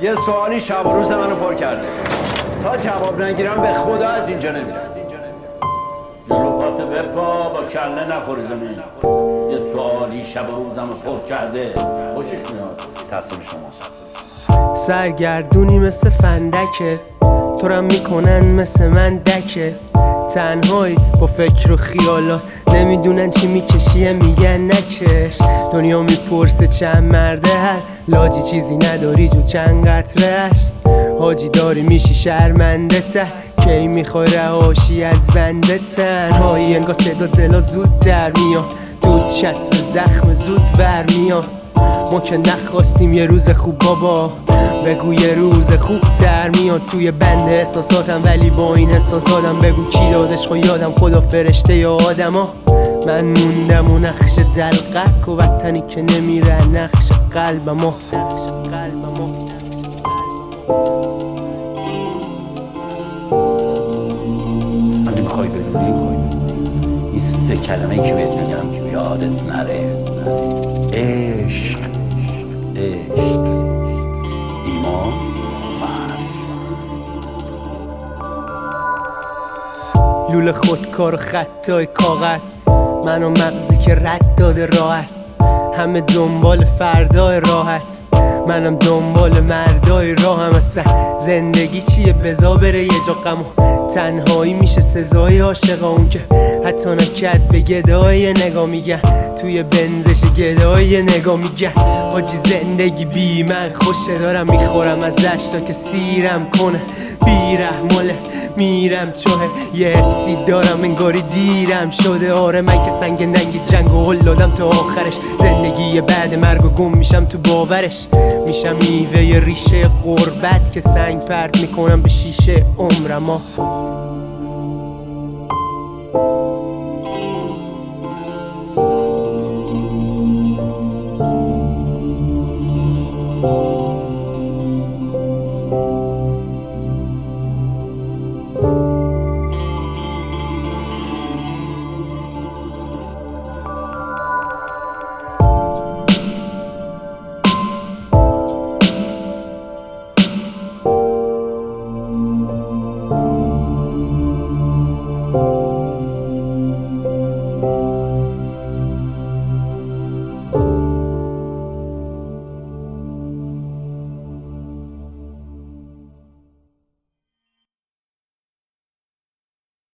یه سوالی شب و روز منو پر کرده. تا جواب نگیرم به خدا از اینجا نمیرم. جلوکات بپا با کله نخوری زمین. یه سوالی شب و روزمو پر کرده. خوشش میاد. تقصیر شماست. سرگردونی مثل فندکه، تو رم میکنن مثل من دکه. تنهایی با فکر و خیالات، نمیدونن چی میکشیه میگن نکش. دنیا میپرسه چند مرده هر لاجی، چیزی نداری جو چند قطرهش. حاجی داری میشی شرمنده ته، کی میخوای رهاشی از بنده. تنهایی انگار صدا دلا زود در میاد، دود چسب زخم زود ور میاد. ما که نخواستیم یه روز خوب بابا، بگو یه روز خوب تر میاد. توی بند احساساتم ولی با این احساساتم، بگو کی دادش خو یادم، خدا فرشته یا آدما. من موندم و نقش دلقک و وطنی که نمیره نقش قلبما. اگه میخوای بدونی این 3 کلمه که بهت میگم یادت نره. عشق، ایمان، لوله خودکار و خطای کاغذ، من و مغزی که رد داده راحت. همه دنبال فردای راحت، منم دنبال مردای راهم. اصلا زندگی چیه بزا بره یه جا غم و تنهایی میشه سزای عاشقا. اون که حتی نکرد به گدای نگاه میگن، توی بنزش گدای نگاه میگن. حاجی زندگی بی من خوشه، دارم میخورم ازش تا که سیرم کنه. بیرحماله میرم چوه، یه حسی دارم انگاری دیرم شده. آره من که سنگ ننگ جنگ و هل دادم تا آخرش. زندگی بعد مرگ و گم میشم تو باورش. میشم میوه ریشه غربت که سنگ پرت میکنم به شیشه عمرما.